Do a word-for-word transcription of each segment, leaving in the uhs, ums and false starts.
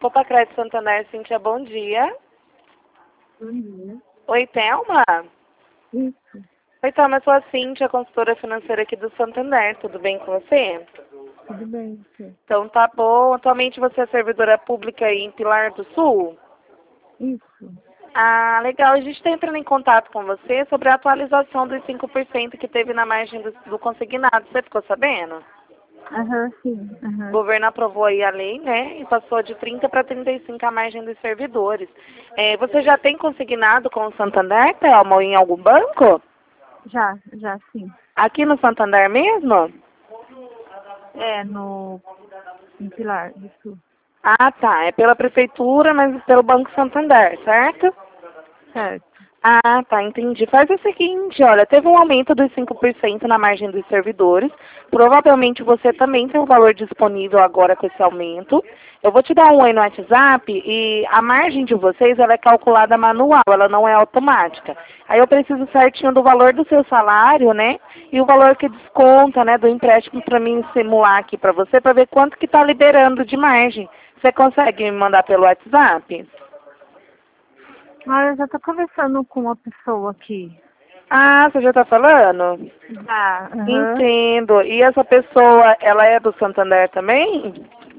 Copa Crédito Santander, Cíntia, bom dia. Bom dia. Oi, Thelma? Isso. Oi, Thelma, eu sou a Cíntia, consultora financeira aqui do Santander. Tudo bem com você? Tudo bem, sim. Então tá bom. Atualmente você é servidora pública aí em Pilar do Sul? Isso. Ah, legal. A gente está entrando em contato com você sobre a atualização dos cinco por cento que teve na margem do, do consignado. Você ficou sabendo? Aham, sim. O Aham. governo aprovou aí a lei, né? E passou de trinta para trinta e cinco a margem dos servidores. É, você já tem consignado com o Santander, Thelma, ou em algum banco? Já, já sim. Aqui no Santander mesmo? É, no em Pilar do Sul. Ah, tá. É pela prefeitura, mas pelo Banco Santander, certo? Certo. Ah, tá, entendi. Faz o seguinte, olha, teve um aumento dos cinco por cento na margem dos servidores. Provavelmente você também tem um valor disponível agora com esse aumento. Eu vou te dar um oi no WhatsApp e a margem de vocês ela é calculada manual, ela não é automática. Aí eu preciso certinho do valor do seu salário, né? E o valor que desconta, né, do empréstimo para mim simular aqui para você, para ver quanto que está liberando de margem. Você consegue me mandar pelo WhatsApp? Ah, eu já tô conversando com uma pessoa aqui. Ah, você já está falando? Já. Aham. Entendo. E essa pessoa, ela é do Santander também?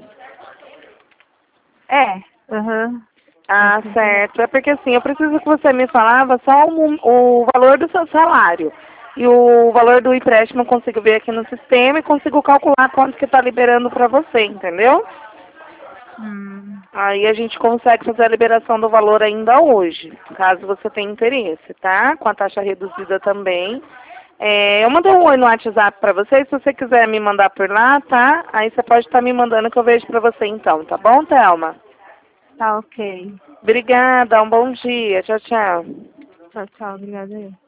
É. Aham. Ah, Esse dia. certo. É porque assim, eu preciso que você me falava só o, o valor do seu salário. E o valor do empréstimo eu consigo ver aqui no sistema e consigo calcular quanto que está liberando para você, entendeu? Hum. Aí a gente consegue fazer a liberação do valor ainda hoje, caso você tenha interesse, tá? Com a taxa reduzida também. É, eu mandei um oi no WhatsApp para você, se você quiser me mandar por lá, tá? Aí você pode estar me mandando que eu vejo para você então, tá bom, Thelma? Tá ok. Obrigada, um bom dia. Tchau, tchau. Tchau, tchau. Obrigada aí.